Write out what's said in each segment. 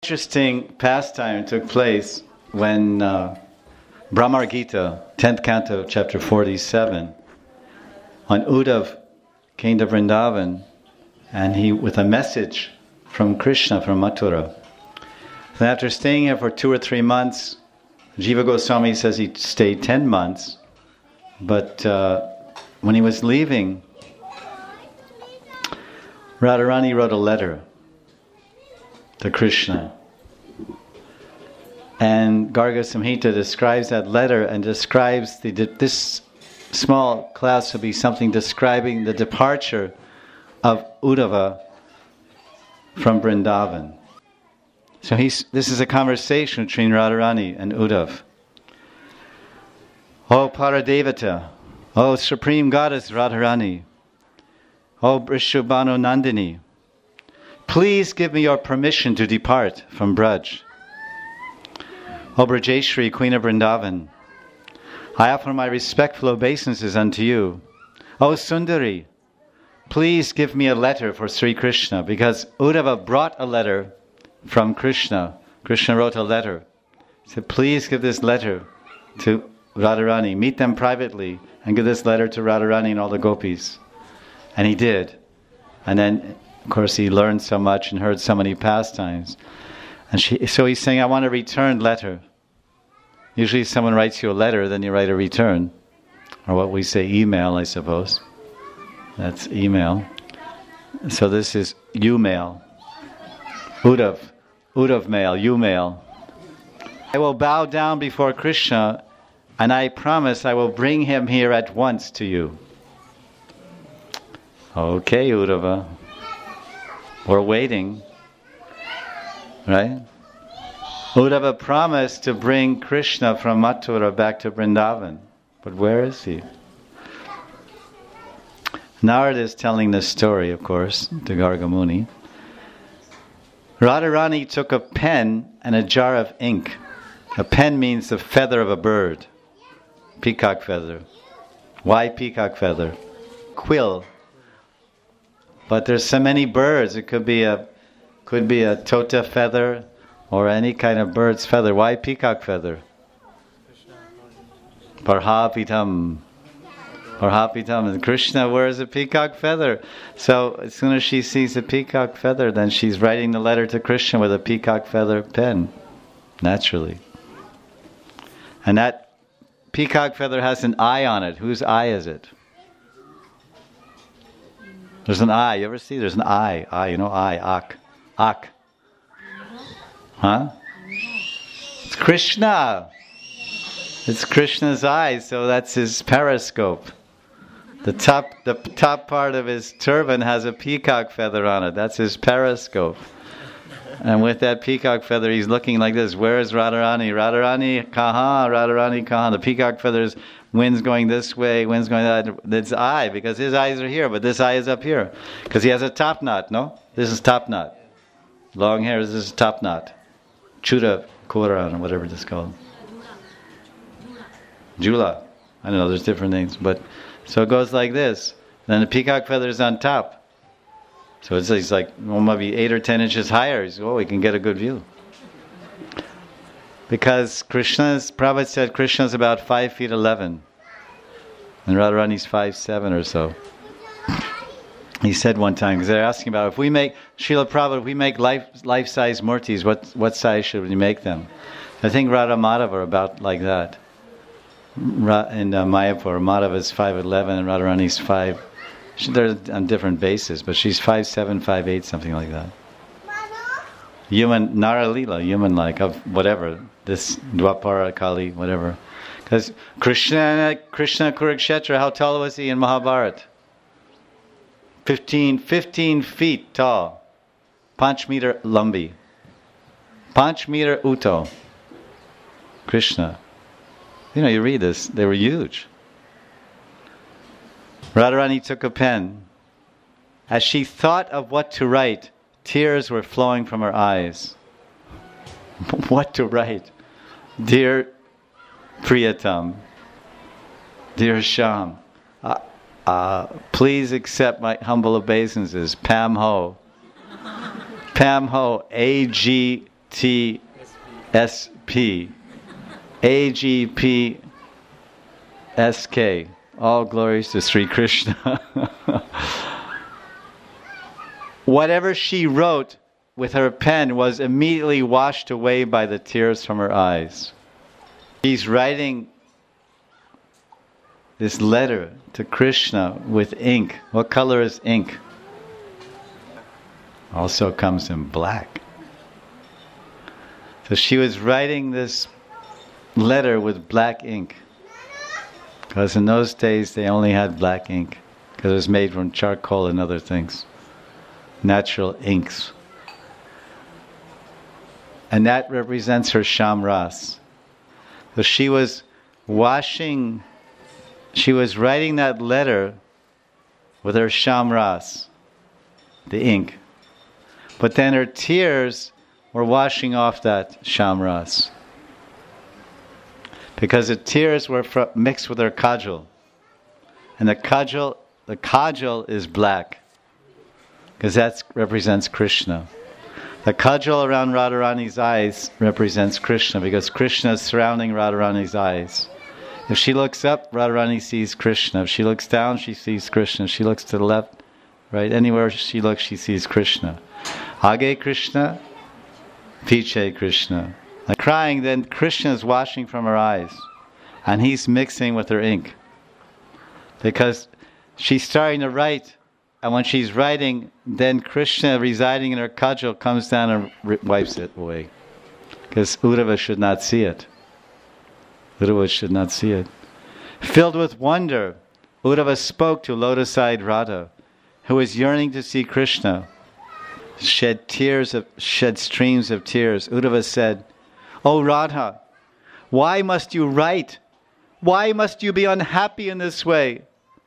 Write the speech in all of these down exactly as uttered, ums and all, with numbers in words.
Interesting pastime took place when uh, Brahmar Gita, tenth canto, chapter forty-seven, on Uddhav came to Vrindavan, and he with a message from Krishna from Mathura. And after staying here for two or three months, Jiva Goswami says he stayed ten months, but uh, when he was leaving, Radharani wrote a letter to Krishna. And Garga Samhita describes that letter and describes the this small class to be something describing the departure of Uddhava from Vrindavan. So he's, this is a conversation between Radharani and Uddhav. O Paradevata, O Supreme Goddess Radharani, O Vrishabhanu Nandini, please give me your permission to depart from Braj. O Brajeshri, Queen of Vrindavan, I offer my respectful obeisances unto you. O Sundari, please give me a letter for Sri Krishna, because Uddhava brought a letter from Krishna. Krishna wrote a letter. He said, please give this letter to Radharani. Meet them privately and give this letter to Radharani and all the gopis. And he did. And then, of course, he learned so much and heard so many pastimes. And she, so he's saying, I want a returned letter. Usually if someone writes you a letter, then you write a return. Or what we say, email, I suppose. That's email. So this is you-mail. Uddhav. Uddhav mail, you-mail. I will bow down before Krishna, and I promise I will bring him here at once to you. Okay, Uddhava. We're waiting. Right? Uddhava promised to bring Krishna from Mathura back to Vrindavan. But where is he? Narada is telling this story, of course, to Garga Muni. Radharani took a pen and a jar of ink. A pen means the feather of a bird. Peacock feather. Why peacock feather? Quill. But there's so many birds. It could be a could be a tota feather or any kind of bird's feather. Why peacock feather? Parhapitam. Parhapitam. And Krishna wears a peacock feather. So as soon as she sees a peacock feather, then she's writing the letter to Krishna with a peacock feather pen. Naturally. And that peacock feather has an eye on it. Whose eye is it? There's an eye. You ever see? There's an eye. Eye, you know, eye. Ak. Ak. Huh? It's Krishna. It's Krishna's eye, so that's his periscope. The top, the top part of his turban has a peacock feather on it. That's his periscope. And with that peacock feather, he's looking like this. Where is Radharani? Radharani, kaha, Radharani, kaha. The peacock feathers, wind's going this way, wind's going that. It's eye, because his eyes are here, but this eye is up here. Because he has a top knot, no? This is top knot. Long hair, this is top knot. Chuda Koran, or whatever it's called. Jula. I don't know, there's different names. But so it goes like this. Then the peacock feather is on top. So it's, it's like, well, maybe eight or ten inches higher. So, oh, we can get a good view. Because Krishna's, Prabhupada said Krishna's about five feet eleven. And Radharani's five seven or so. He said one time, because they're asking about if we make, Srila Prabhupada, if we make life, life-size murtis, what what size should we make them? I think Radha Madhava are about like that. Ra, in uh, Mayapur, Madhava is five eleven and Radharani's five. They're on different bases, but she's five seven, five eight, something like that. Human, Naralila, human-like, of whatever. This Dwapara, Kali, whatever. Because Krishna, Krishna Kurukshetra, how tall was he in Mahabharata? fifteen, fifteen feet tall. Panch meter lambi. Panch meter uto. Krishna. You know, you read this, they were huge. Radharani took a pen. As she thought of what to write, tears were flowing from her eyes. What to write? Dear Priyatam, dear Sham, uh, uh, please accept my humble obeisances. Pam Ho. Pam Ho, A G T S P, A G P S K. All glories to Sri Krishna. Whatever she wrote with her pen was immediately washed away by the tears from her eyes. She's writing this letter to Krishna with ink. What color is ink? Also comes in black. So she was writing this letter with black ink. Because in those days they only had black ink. Because it was made from charcoal and other things. Natural inks. And that represents her shamras. So she was washing, she was writing that letter with her shamras, the ink. But then her tears were washing off that shamras. Because the tears were fr- mixed with her kajal. And the kajal, the kajal is black. Because that represents Krishna. The kajal around Radharani's eyes represents Krishna, because Krishna is surrounding Radharani's eyes. If she looks up, Radharani sees Krishna. If she looks down, she sees Krishna. If she looks to the left, right, anywhere she looks, she sees Krishna. Age Krishna, Piche Krishna. Like crying, then Krishna is washing from her eyes. And he's mixing with her ink. Because she's starting to write, and when she's writing, then Krishna residing in her kajal comes down and r- wipes it away. Because Uddhava should not see it. Uddhava should not see it. Filled with wonder, Uddhava spoke to lotus-eyed Radha, who was yearning to see Krishna. Shed tears of, shed streams of tears. Uddhava said, "O Radha, why must you write? Why must you be unhappy in this way?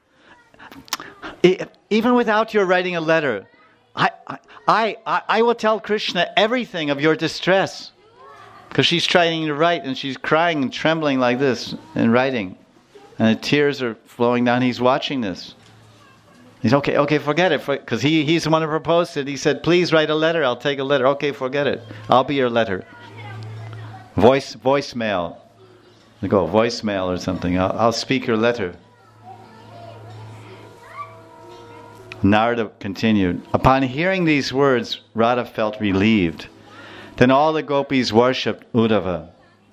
Even without your writing a letter, I, I, I, I will tell Krishna everything of your distress." Because she's trying to write and she's crying and trembling like this and writing. And the tears are flowing down. He's watching this. He's, okay, okay, forget it. Because he, he's the one who proposed it. He said, "Please write a letter. I'll take a letter." Okay, forget it. I'll be your letter. Voice, voicemail. You go, voicemail or something. I'll, I'll speak your letter. Narada continued. Upon hearing these words, Radha felt relieved. Then all the gopis worshipped Uddhava.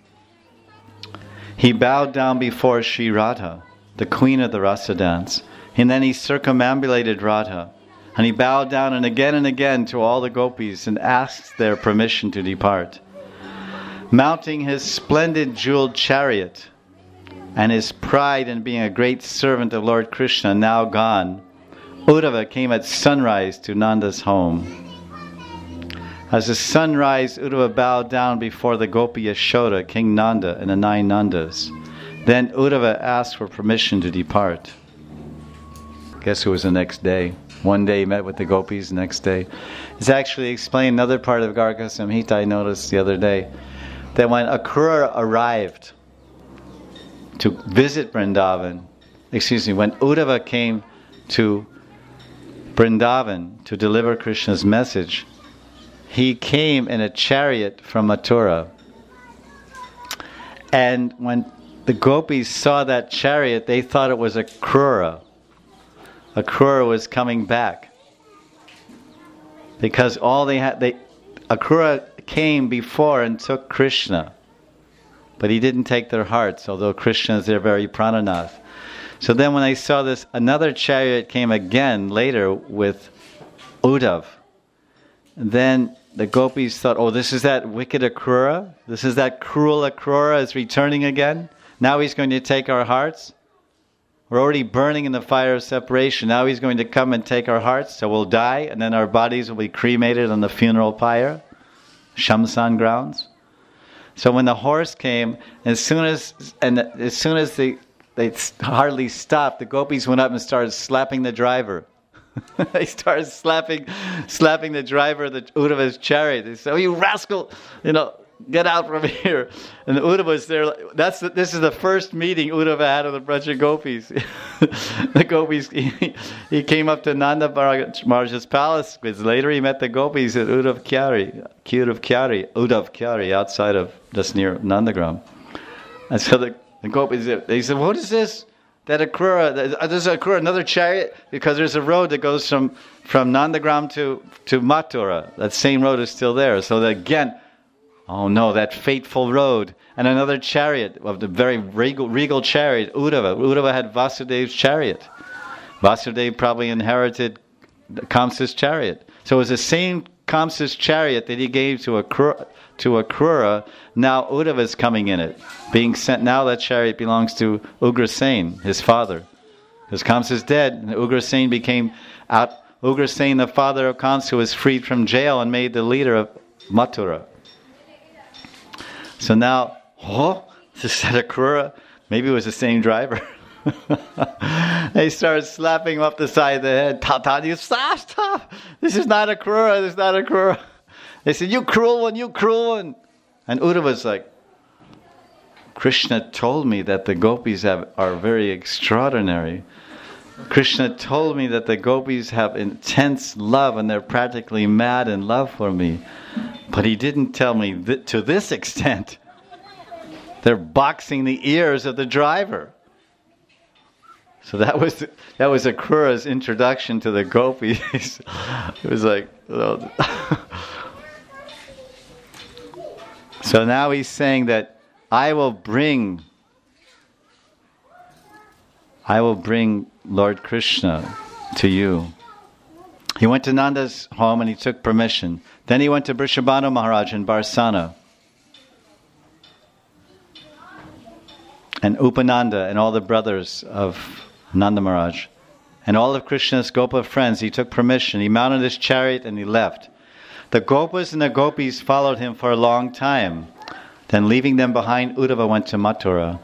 He bowed down before Sri Radha, the queen of the rasa dance, and then he circumambulated Radha, and he bowed down and again and again to all the gopis and asked their permission to depart. Mounting his splendid jeweled chariot, and his pride in being a great servant of Lord Krishna now gone, Uddhava came at sunrise to Nanda's home. As the sun rised, Uddhava bowed down before the Gopi Yashoda, King Nanda, and the nine Nandas. Then Uddhava asked for permission to depart. Guess it was the next day. One day he met with the gopis, the next day. It's actually explained another part of Garga Samhita I noticed the other day. That when Akrura arrived to visit Vrindavan, excuse me, when Uddhava came to Vrindavan to deliver Krishna's message, he came in a chariot from Mathura. And when the gopis saw that chariot, they thought it was Akrura. Akrura was coming back. Because all they had, they, Akrura came before and took Krishna. But he didn't take their hearts, although Krishna is their very prananath. So then when they saw this, another chariot came again later with Uddhav. Then the gopis thought, oh, this is that wicked Akrura? This is that cruel Akrura is returning again? Now he's going to take our hearts? We're already burning in the fire of separation. Now he's going to come and take our hearts, so we'll die, and then our bodies will be cremated on the funeral pyre, Shamsan grounds. So when the horse came, as soon as and as soon as they they hardly stopped, the gopis went up and started slapping the driver. They started slapping, slapping the driver of the Uddhava's chariot. They said, "Oh, you rascal! You know, get out from here. And Uddhava was there. That's the, this is the first meeting Uddhava had with a bunch of gopis. The gopis, he, he came up to Nanda Maharaj's palace, because later he met the gopis at Uddhav Kyari, Uddhav Kyari, Uddhav Kyari, outside of, just near Nandagram. And so the, the gopis, they said, what is this? That Akrura, there's Akrura, another chariot, because there's a road that goes from, from Nandagram to, to Mathura. That same road is still there. So that again, oh no, that fateful road. And another chariot, of the very regal, regal chariot, Uddhava. Uddhava had Vasudev's chariot. Vasudeva probably inherited Kamsa's chariot. So it was the same Kamsa's chariot that he gave to Akrura, to Akrura. Now Uddhava is coming in it, being sent. Now that chariot belongs to Ugrasen, his father, because Kamsa is dead, and Ugrasen became out. Ugrasen, the father of Kamsa, was freed from jail and made the leader of Mathura. So now, oh, this is Akrura. Maybe it was the same driver. They started slapping him up the side of the head. Tata, you stop, stop! This is not Akrura. This is not Akrura. They said, "You cruel one, you cruel one." And Uddhava was like, Krishna told me that the gopis have, are very extraordinary. Krishna told me that the gopis have intense love and they're practically mad in love for me. But he didn't tell me th- to this extent. They're boxing the ears of the driver. So that was that was Akrura's introduction to the gopis. It was like, well, so now he's saying that I will bring, I will bring Lord Krishna to you. He went to Nanda's home and he took permission. Then he went to Vrishabhanu Maharaj in Barsana. And Upananda and all the brothers of Nanda Maharaj. And all of Krishna's Gopa friends, he took permission. He mounted his chariot and he left. The Gopas and the Gopis followed him for a long time. Then leaving them behind, Uddhava went to Mathura.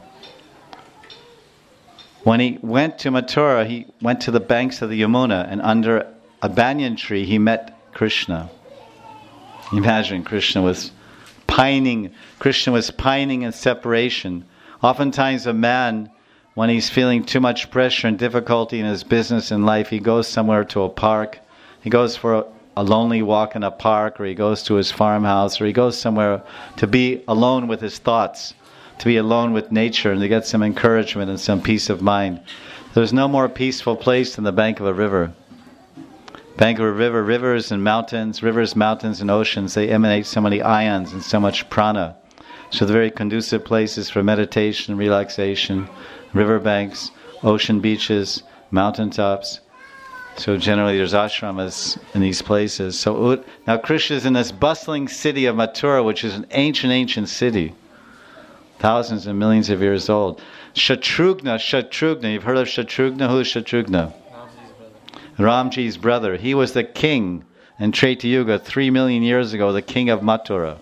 When he went to Mathura, he went to the banks of the Yamuna, and under a banyan tree he met Krishna. Imagine, Krishna was pining, Krishna was pining in separation. Oftentimes a man, when he's feeling too much pressure and difficulty in his business and life, he goes somewhere to a park. He goes for a, a lonely walk in a park, or he goes to his farmhouse, or he goes somewhere to be alone with his thoughts, to be alone with nature and to get some encouragement and some peace of mind. There's no more peaceful place than the bank of a river. Bank of a river, rivers and mountains, rivers, mountains and oceans, they emanate so many ions and so much prana. So they're very conducive places for meditation, relaxation, river banks, ocean beaches, mountaintops. So generally there's ashramas in these places. So now Krishna is in this bustling city of Mathura, which is an ancient, ancient city. Thousands and millions of years old. Shatrughna, Shatrughna, you've heard of Shatrughna? Who is Shatrughna? Ramji's brother. He was the king in Treta Yuga three million years ago, the king of Mathura.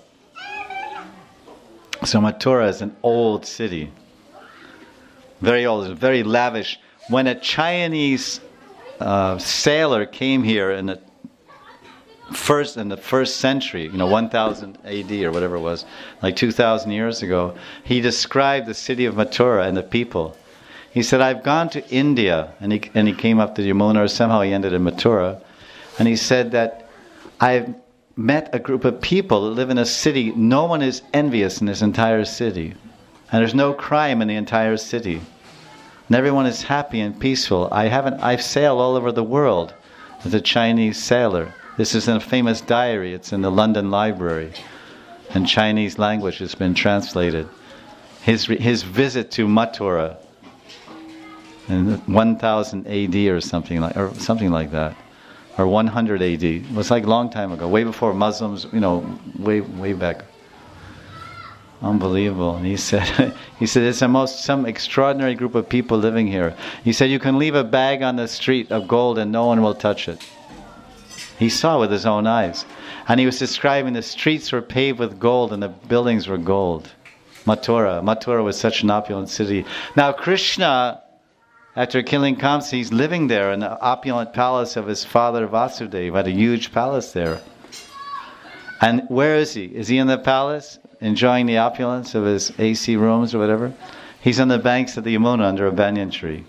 So Mathura is an old city. Very old, very lavish. When a Chinese uh, sailor came here in the first in the first century, you know, one thousand A D or whatever it was, like two thousand years ago, he described the city of Mathura and the people. He said, "I've gone to India," and he and he came up to Yamuna, or somehow he ended in Mathura, and he said that I've met a group of people that live in a city. No one is envious in this entire city, and there's no crime in the entire city, and everyone is happy and peaceful. I haven't. I've sailed all over the world as a Chinese sailor. This is in a famous diary. It's in the London Library, in Chinese language. It's been translated. His his visit to Mathura in one thousand A D or something like or something like that, or one hundred A D. It was like a long time ago, way before Muslims. You know, way way back. Unbelievable. And he said, he said, it's a most some extraordinary group of people living here. He said, you can leave a bag on the street of gold and no one will touch it. He saw with his own eyes. And he was describing the streets were paved with gold and the buildings were gold. Mathura. Mathura was such an opulent city. Now Krishna, after killing Kamsa, he's living there in the opulent palace of his father Vasudeva. He had a huge palace there. And where is he? Is he in the palace, enjoying the opulence of his A C rooms or whatever? He's on the banks of the Yamuna under a banyan tree.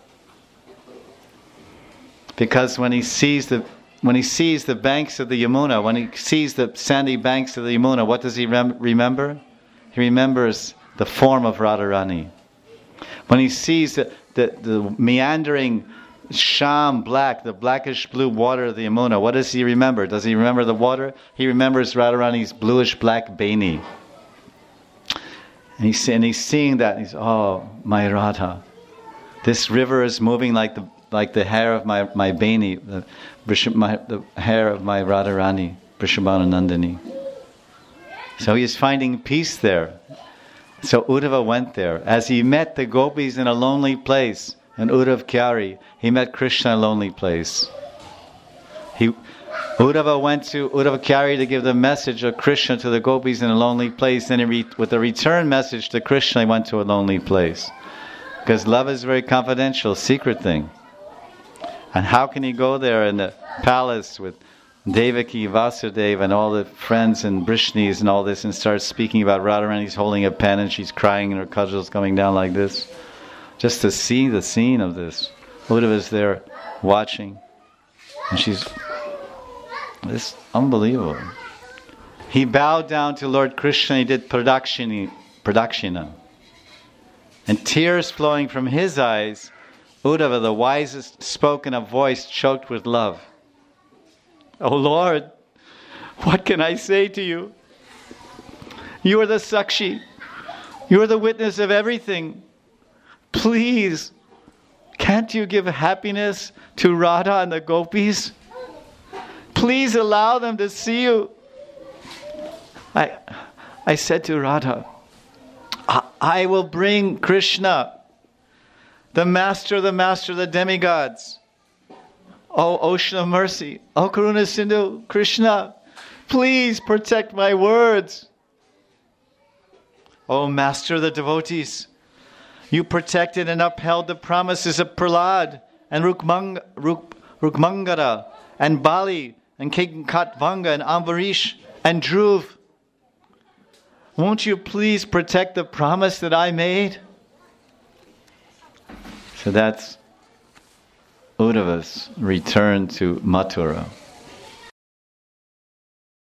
Because when he sees the when he sees the banks of the Yamuna, when he sees the sandy banks of the Yamuna, what does he rem- remember? He remembers the form of Radharani. When he sees the, the, the meandering sham black, the blackish blue water of the Yamuna, what does he remember? Does he remember the water? He remembers Radharani's bluish black beni. And he's, and he's seeing that, and he's, oh, my Radha. This river is moving like the like the hair of my, my beni, the, my, the hair of my Radharani, Vrishabhanu Nandini. So he is finding peace there. So Uddhava went there. As he met the gopis in a lonely place, in Uddhav Kyari, he met Krishna in a lonely place. He, Uddhava went to Uddhav Kyari to give the message of Krishna to the gopis in a lonely place. Then he re, with the return message to Krishna, he went to a lonely place. Because love is a very confidential, secret thing. And how can he go there in the palace with Devaki, Vasudeva, and all the friends and Brishnis and all this, and start speaking about Radharani? He's holding a pen and she's crying and her cudgel's coming down like this. Just to see the scene of this. Uddhava is there watching. And she's... It's unbelievable. He bowed down to Lord Krishna. He did pradakshini, pradakshina. And tears flowing from his eyes, Uddhava, the wisest spoken of voice, choked with love. Oh Lord, what can I say to you? You are the Sakshi. You are the witness of everything. Please, can't you give happiness to Radha and the gopis? Please allow them to see you. I, I said to Radha, I, I will bring Krishna, the master of the master of the demigods. Oh, ocean of mercy. Oh, Karuna Sindhu, Krishna, please protect my words. Oh, master of the devotees, you protected and upheld the promises of Prahlad and Rukmang, Ruk, Rukmangara and Bali and Katvanga and Ambarish and Dhruv. Won't you please protect the promise that I made? So that's Uddhava's return to Mathura.